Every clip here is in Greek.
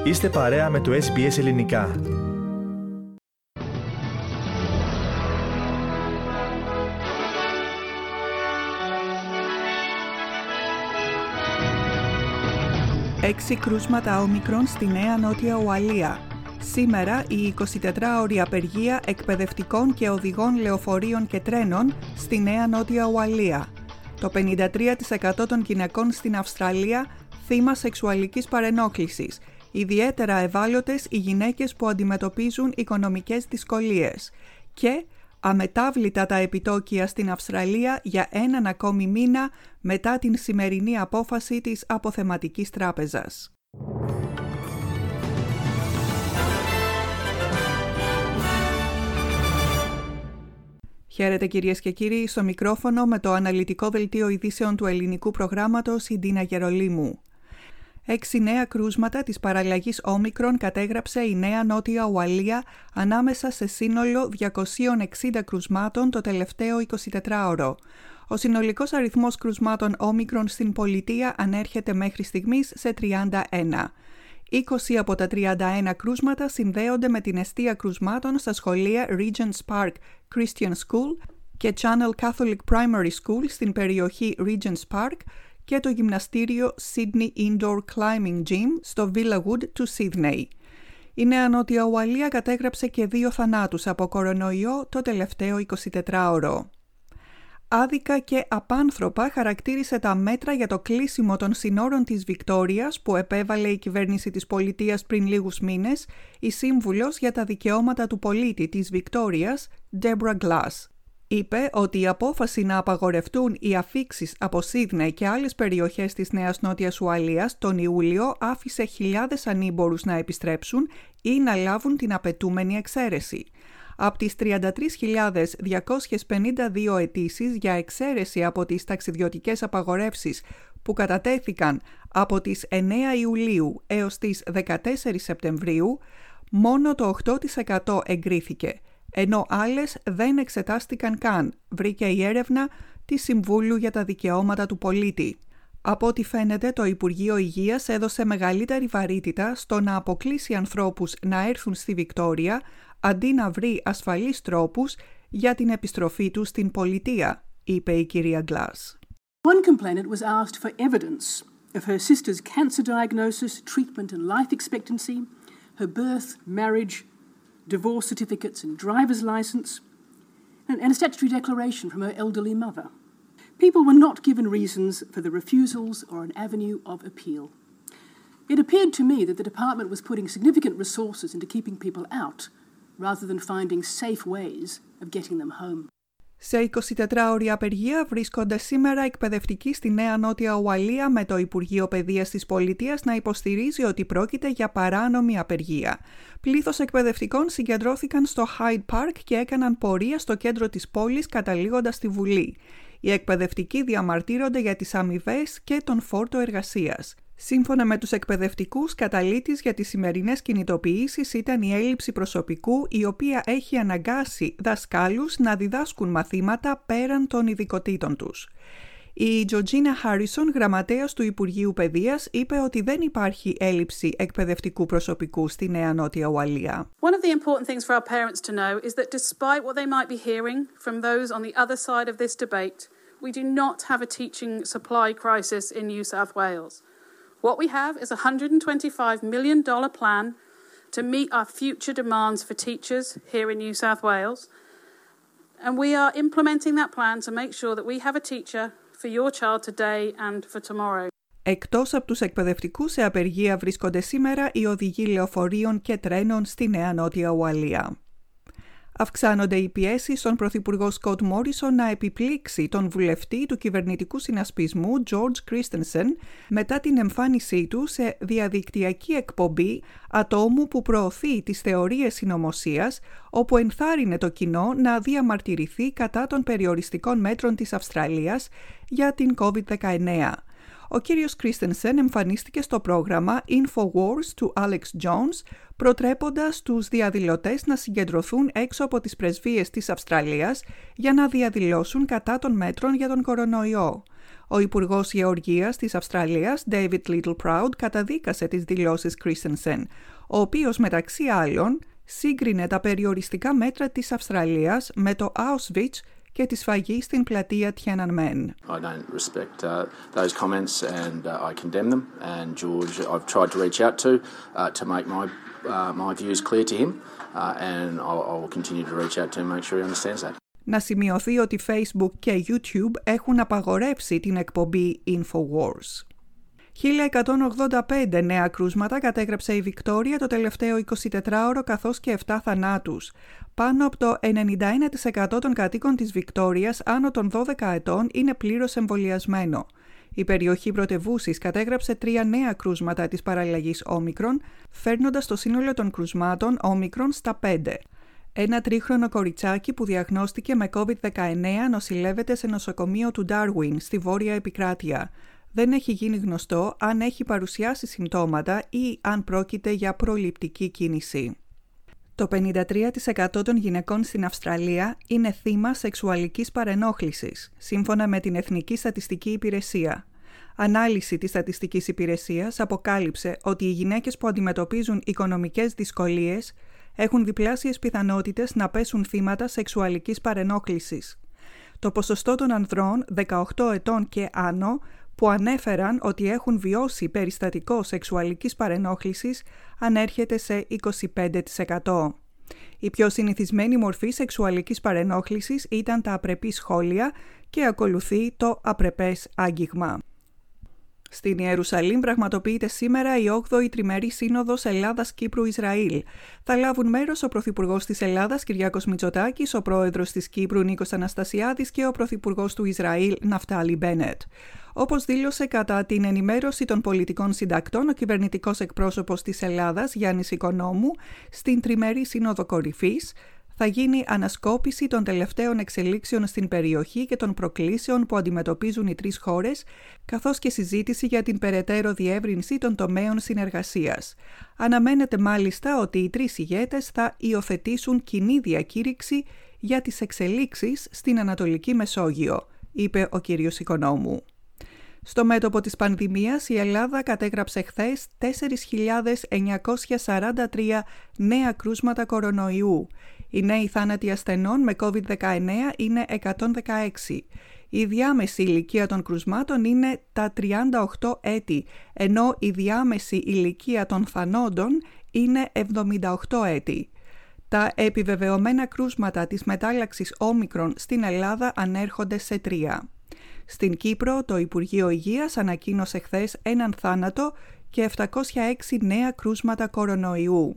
Είστε παρέα με το SBS Ελληνικά. Έξι κρούσματα όμικρον στη Νέα Νότια Ουαλία. Σήμερα η 24ωρη απεργία εκπαιδευτικών και οδηγών λεωφορείων και τρένων στη Νέα Νότια Ουαλία. Το 53% των γυναικών στην Αυστραλία θύμα σεξουαλικής παρενόχλησης. Ιδιαίτερα ευάλωτες οι γυναίκες που αντιμετωπίζουν οικονομικές δυσκολίες. Και αμετάβλητα τα επιτόκια στην Αυστραλία για έναν ακόμη μήνα μετά την σημερινή απόφαση της Αποθεματικής Τράπεζας. Χαίρετε κυρίες και κύριοι, στο μικρόφωνο με το αναλυτικό δελτίο ειδήσεων του ελληνικού προγράμματος η Ντίνα Γερολίμου. 6 νέα κρούσματα της παραλλαγής όμικρον κατέγραψε η Νέα Νότια Ουαλία ανάμεσα σε σύνολο 260 κρουσμάτων το τελευταίο 24ωρο. Ο συνολικός αριθμός κρουσμάτων όμικρον στην πολιτεία ανέρχεται μέχρι στιγμής σε 31. 20 από τα 31 κρούσματα συνδέονται με την εστία κρουσμάτων στα σχολεία Regents Park Christian School και Channel Catholic Primary School στην περιοχή Regents Park και το γυμναστήριο Sydney Indoor Climbing Gym στο Villawood του Sydney. Η Νέα Νότια Ουαλία κατέγραψε και 2 θανάτους από κορονοϊό το τελευταίο 24ωρο. Άδικα και απάνθρωπα χαρακτήρισε τα μέτρα για το κλείσιμο των συνόρων της Βικτόριας που επέβαλε η κυβέρνηση της πολιτείας πριν λίγους μήνες η σύμβουλος για τα δικαιώματα του πολίτη της Βικτόριας, Deborah Glass. Είπε ότι η απόφαση να απαγορευτούν οι αφίξεις από Σίδνεϊ και άλλες περιοχές της Νέας Νότιας Ουαλίας τον Ιούλιο άφησε χιλιάδες ανήμπορους να επιστρέψουν ή να λάβουν την απαιτούμενη εξαίρεση. Από τις 33.252 αιτήσεις για εξαίρεση από τις ταξιδιωτικές απαγορεύσεις που κατατέθηκαν από τις 9 Ιουλίου έως τις 14 Σεπτεμβρίου, μόνο το 8% εγκρίθηκε, ενώ άλλες δεν εξετάστηκαν καν, βρήκε η έρευνα της Συμβούλου για τα Δικαιώματα του Πολίτη. Από ό,τι φαίνεται, το Υπουργείο Υγείας έδωσε μεγαλύτερη βαρύτητα στο να αποκλείσει ανθρώπους να έρθουν στη Βικτόρια, αντί να βρει ασφαλείς τρόπους για την επιστροφή τους στην πολιτεία, είπε η κυρία Glass. One complainant was asked for evidence of her sister's cancer diagnosis, treatment and life expectancy, her birth, marriage, divorce certificates and driver's license, and a statutory declaration from her elderly mother. People were not given reasons for the refusals or an avenue of appeal. It appeared to me that the department was putting significant resources into keeping people out, rather than finding safe ways of getting them home. Σε 24ωρη απεργία βρίσκονται σήμερα εκπαιδευτικοί στη Νέα Νότια Ουαλία με το Υπουργείο Παιδείας της Πολιτείας να υποστηρίζει ότι πρόκειται για παράνομη απεργία. Πλήθος εκπαιδευτικών συγκεντρώθηκαν στο Hyde Park και έκαναν πορεία στο κέντρο της πόλης καταλήγοντας στη Βουλή. Οι εκπαιδευτικοί διαμαρτύρονται για τις αμοιβές και τον φόρτο εργασίας. Σύμφωνα με τους εκπαιδευτικούς, καταλύτης για τις σημερινές κινητοποιήσεις ήταν η έλλειψη προσωπικού, η οποία έχει αναγκάσει δασκάλους να διδάσκουν μαθήματα πέραν των ειδικοτήτων τους. Η Georgina Harrison, γραμματέας του Υπουργείου Παιδείας, είπε ότι δεν υπάρχει έλλειψη εκπαιδευτικού προσωπικού στη Νέα Νότια Ουαλία. One of the important things for our parents to know is that despite what they might be hearing from those on the other side of this debate, we do not have a teaching supply crisis in New South Wales. What we have is a $125 million plan to meet our future demands for teachers here in New South Wales. And we are implementing that plan to make sure that we have a teacher for your child today and for tomorrow. Εκτός από τους εκπαιδευτικούς, σε απεργία βρίσκονται σήμερα οι οδηγοί λεωφορείων και τρένων στη Νέα Νότια Ουαλία. Αυξάνονται οι πιέσεις στον Πρωθυπουργό Σκοτ Μόρισον να επιπλήξει τον βουλευτή του κυβερνητικού συνασπισμού George Christensen μετά την εμφάνισή του σε διαδικτυακή εκπομπή ατόμου που προωθεί τις θεωρίες συνωμοσίας, όπου ενθάρρυνε το κοινό να διαμαρτυρηθεί κατά των περιοριστικών μέτρων της Αυστραλίας για την COVID-19. Ο κύριος Κρίστενσεν εμφανίστηκε στο πρόγραμμα InfoWars του Alex Jones, προτρέποντας τους διαδηλωτές να συγκεντρωθούν έξω από τις πρεσβείες της Αυστραλίας για να διαδηλώσουν κατά των μέτρων για τον κορονοϊό. Ο Υπουργός Γεωργίας της Αυστραλίας, David Littleproud, καταδίκασε τις δηλώσεις Christensen, ο οποίος μεταξύ άλλων σύγκρινε τα περιοριστικά μέτρα της Αυστραλίας με το Auschwitz και τη σφαγή στην πλατεία Tiananmen. I don't respect those comments and I condemn them. And George, I've tried to reach out to make my views clear to him, and I will continue to reach out to him and make sure he understands that. Να σημειωθεί ότι Facebook και YouTube έχουν απαγορεύσει την εκπομπή InfoWars. 1.185 νέα κρούσματα κατέγραψε η Βικτόρια το τελευταίο 24ωρο, καθώς και 7 θανάτους. Πάνω από το 91% των κατοίκων της Βικτόριας άνω των 12 ετών είναι πλήρως εμβολιασμένο. Η περιοχή πρωτευούσης κατέγραψε 3 νέα κρούσματα της παραλλαγής Όμικρον, φέρνοντας το σύνολο των κρουσμάτων Όμικρον στα 5. Ένα 3χρονο κοριτσάκι που διαγνώστηκε με COVID-19 νοσηλεύεται σε νοσοκομείο του Darwin στη Βόρεια Επικράτεια. Δεν έχει γίνει γνωστό αν έχει παρουσιάσει συμπτώματα ή αν πρόκειται για προληπτική κίνηση. Το 53% των γυναικών στην Αυστραλία είναι θύμα σεξουαλικής παρενόχλησης, σύμφωνα με την Εθνική Στατιστική Υπηρεσία. Ανάλυση της Στατιστικής Υπηρεσίας αποκάλυψε ότι οι γυναίκες που αντιμετωπίζουν οικονομικές δυσκολίες έχουν διπλάσιες πιθανότητες να πέσουν θύματα σεξουαλικής παρενόχλησης. Το ποσοστό των ανδρών 18 ετών και άνω που ανέφεραν ότι έχουν βιώσει περιστατικό σεξουαλικής παρενόχλησης ανέρχεται σε 25%. Η πιο συνηθισμένη μορφή σεξουαλικής παρενόχλησης ήταν τα απρεπή σχόλια και ακολουθεί το απρεπές άγγιγμα. Στην Ιερουσαλήμ πραγματοποιείται σήμερα η 8η Τριμερή Σύνοδος Ελλάδας-Κύπρου-Ισραήλ. Θα λάβουν μέρος ο Πρωθυπουργός της Ελλάδας Κυριάκος Μητσοτάκης, ο Πρόεδρος της Κύπρου Νίκος Αναστασιάδης και ο Πρωθυπουργός του Ισραήλ Ναφτάλι Μπένετ. Όπως δήλωσε κατά την ενημέρωση των πολιτικών συντακτών ο κυβερνητικός εκπρόσωπος της Ελλάδας Γιάννης Οικονόμου, στην Τριμερή Σύνοδο Κορυφής θα γίνει ανασκόπηση των τελευταίων εξελίξεων στην περιοχή και των προκλήσεων που αντιμετωπίζουν οι τρεις χώρες, καθώς και συζήτηση για την περαιτέρω διεύρυνση των τομέων συνεργασίας. Αναμένεται μάλιστα ότι οι τρεις ηγέτες θα υιοθετήσουν κοινή διακήρυξη για τις εξελίξεις στην Ανατολική Μεσόγειο, είπε ο κ. Οικονόμου. Στο μέτωπο της πανδημίας, η Ελλάδα κατέγραψε χθες 4.943 νέα κρούσματα κορονοϊού. Οι νέοι θάνατοι ασθενών με COVID-19 είναι 116. Η διάμεση ηλικία των κρουσμάτων είναι τα 38 έτη, ενώ η διάμεση ηλικία των θανόντων είναι 78 έτη. Τα επιβεβαιωμένα κρούσματα της μετάλλαξης Όμικρον στην Ελλάδα ανέρχονται σε 3. Στην Κύπρο, το Υπουργείο Υγείας ανακοίνωσε χθες έναν θάνατο και 706 νέα κρούσματα κορονοϊού.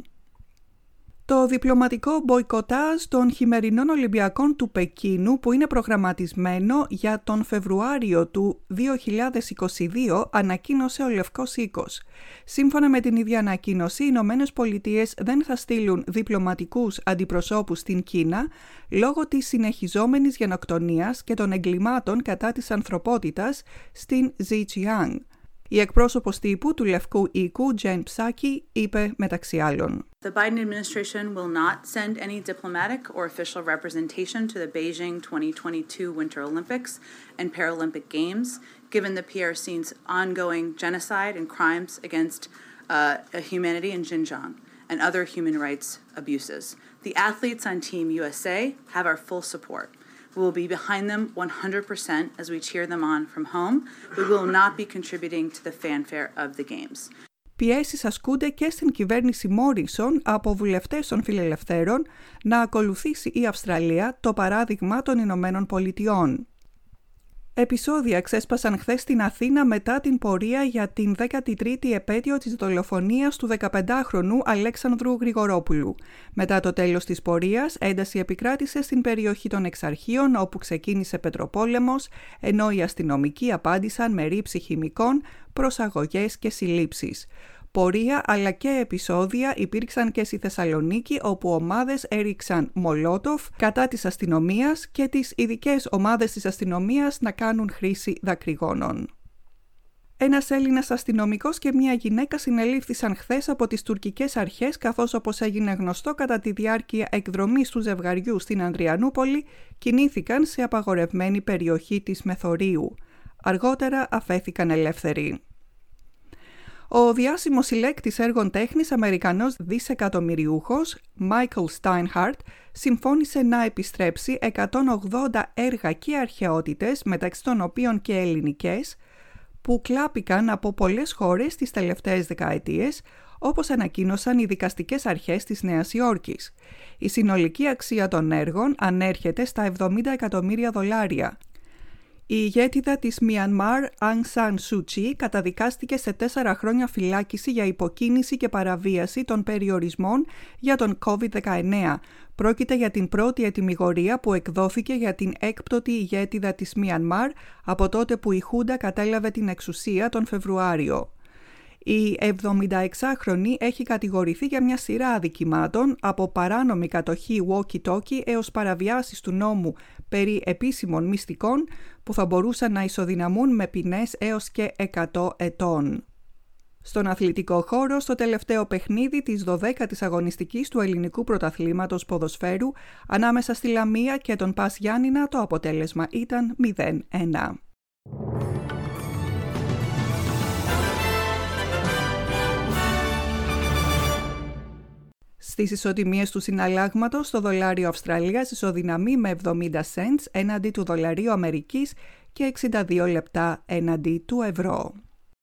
Το διπλωματικό μποϊκοτάζ των χειμερινών Ολυμπιακών του Πεκίνου, που είναι προγραμματισμένο για τον Φεβρουάριο του 2022, ανακοίνωσε ο Λευκός Οίκος. Σύμφωνα με την ίδια ανακοίνωση, οι Ηνωμένες Πολιτείες δεν θα στείλουν διπλωματικούς αντιπροσώπους στην Κίνα λόγω της συνεχιζόμενης γενοκτονίας και των εγκλημάτων κατά της ανθρωπότητας στην Xinjiang. Η εκπρόσωπος τύπου του Λευκού Οίκου, Jen Psaki, είπε μεταξύ άλλων: The Biden administration will not send any diplomatic or official representation to the Beijing 2022 Winter Olympics and Paralympic Games, given the PRC's ongoing genocide and crimes against humanity in Xinjiang and other human rights abuses. The athletes on Team USA have our full support. We will be behind them 100% as we cheer them on from home, but we will not be contributing to the fanfare of the games. Πιέσεις ασκούνται και στην κυβέρνηση Μόρισον από βουλευτές των φιλελευθέρων να ακολουθήσει η Αυστραλία το παράδειγμα των Ηνωμένων Πολιτειών. Επεισόδια ξέσπασαν χθες στην Αθήνα μετά την πορεία για την 13η επέτειο της δολοφονίας του 15χρονου Αλέξανδρου Γρηγορόπουλου. Μετά το τέλος της πορείας, ένταση επικράτησε στην περιοχή των Εξαρχείων, όπου ξεκίνησε πετροπόλεμος, ενώ οι αστυνομικοί απάντησαν με ρήψη χημικών, προσαγωγές και συλλήψεις. Πορεία αλλά και επεισόδια υπήρξαν και στη Θεσσαλονίκη, όπου ομάδες έριξαν μολότοφ κατά της αστυνομίας και τις ειδικές ομάδες της αστυνομίας να κάνουν χρήση δακρυγόνων. Ένας Έλληνας αστυνομικός και μια γυναίκα συνελήφθησαν χθες από τις τουρκικές αρχές, καθώς, όπως έγινε γνωστό, κατά τη διάρκεια εκδρομής του ζευγαριού στην Ανδριανούπολη κινήθηκαν σε απαγορευμένη περιοχή της Μεθορίου. Αργότερα αφέθηκαν ελεύθεροι. Ο διάσημος συλλέκτης έργων τέχνης Αμερικανός δισεκατομμυριούχος Michael Steinhardt συμφώνησε να επιστρέψει 180 έργα και αρχαιότητες, μεταξύ των οποίων και ελληνικές, που κλάπηκαν από πολλές χώρες τις τελευταίες δεκαετίες, όπως ανακοίνωσαν οι δικαστικές αρχές της Νέας Υόρκης. Η συνολική αξία των έργων ανέρχεται στα $70 εκατομμύρια. Η ηγέτιδα της Μιανμάρ, Aung San Suu Kyi, καταδικάστηκε σε 4 χρόνια φυλάκιση για υποκίνηση και παραβίαση των περιορισμών για τον COVID-19. Πρόκειται για την πρώτη ετυμηγορία που εκδόθηκε για την έκπτωτη ηγέτιδα της Μιανμάρ από τότε που η Χούντα κατέλαβε την εξουσία τον Φεβρουάριο. Η 76χρονη έχει κατηγορηθεί για μια σειρά αδικημάτων, από παράνομη κατοχή walkie-talkie έως παραβιάσεις του νόμου περί επίσημων μυστικών που θα μπορούσαν να ισοδυναμούν με ποινές έως και 100 ετών. Στον αθλητικό χώρο, στο τελευταίο παιχνίδι της 12ης αγωνιστικής του ελληνικού πρωταθλήματος ποδοσφαίρου ανάμεσα στη Λαμία και τον ΠΑΣ Γιάννηνα, το αποτέλεσμα ήταν 0-1. Στις ισοτιμίες του συναλλάγματος, το δολάριο Αυστραλίας ισοδυναμεί με 70 cents έναντι του δολαρίου Αμερικής και 62 λεπτά έναντι του ευρώ.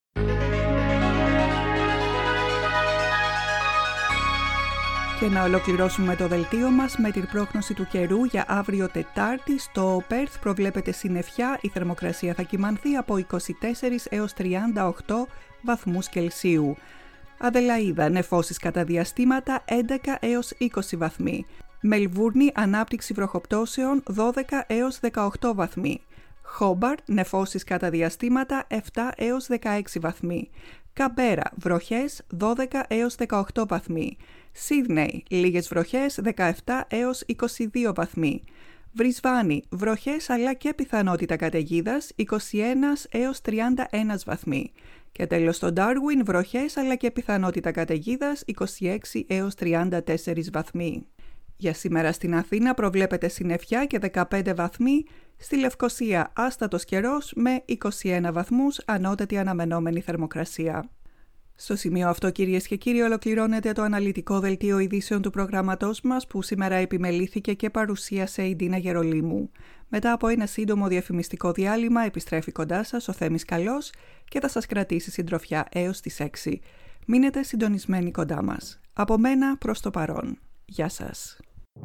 Και να ολοκληρώσουμε το δελτίο μας με την πρόγνωση του καιρού για αύριο Τετάρτη. Στο Πέρθ προβλέπεται συννεφιά, η θερμοκρασία θα κυμανθεί από 24 έως 38 βαθμούς Κελσίου. Αδελαΐδα, νεφώσεις κατά διαστήματα 11 έως 20 βαθμοί. Μελβούρνη, ανάπτυξη βροχοπτώσεων 12 έως 18 βαθμοί. Χόμπαρτ, νεφώσεις κατά διαστήματα 7 έως 16 βαθμοί. Καμπέρα, βροχές 12 έως 18 βαθμοί. Σίδνεϊ, λίγες βροχές 17 έως 22 βαθμοί. Βρυσβάνη, βροχές αλλά και πιθανότητα καταιγίδας 21 έως 31 βαθμοί. Και τέλος στο Ντάρουιν, βροχές αλλά και πιθανότητα καταιγίδας 26 έως 34 βαθμοί. Για σήμερα στην Αθήνα προβλέπεται συννεφιά και 15 βαθμοί, στη Λευκοσία άστατος καιρός με 21 βαθμούς ανώτατη αναμενόμενη θερμοκρασία. Στο σημείο αυτό, κυρίες και κύριοι, ολοκληρώνεται το αναλυτικό δελτίο ειδήσεων του προγράμματός μας, που σήμερα επιμελήθηκε και παρουσίασε η Ντίνα Γερολίμου. Μετά από ένα σύντομο διαφημιστικό διάλειμμα επιστρέφει κοντά σας ο Θέμης Καλός και θα σας κρατήσει συντροφιά έως τις 6. Μείνετε συντονισμένοι κοντά μας. Από μένα προς το παρόν. Γεια σας.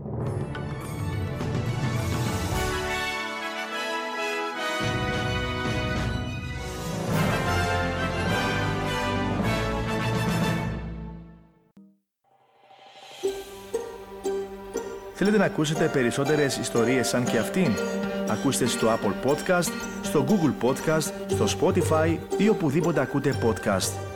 Θέλετε να ακούσετε περισσότερες ιστορίες σαν και αυτήν? Ακούστε στο Apple Podcast, στο Google Podcast, στο Spotify ή οπουδήποτε ακούτε podcast.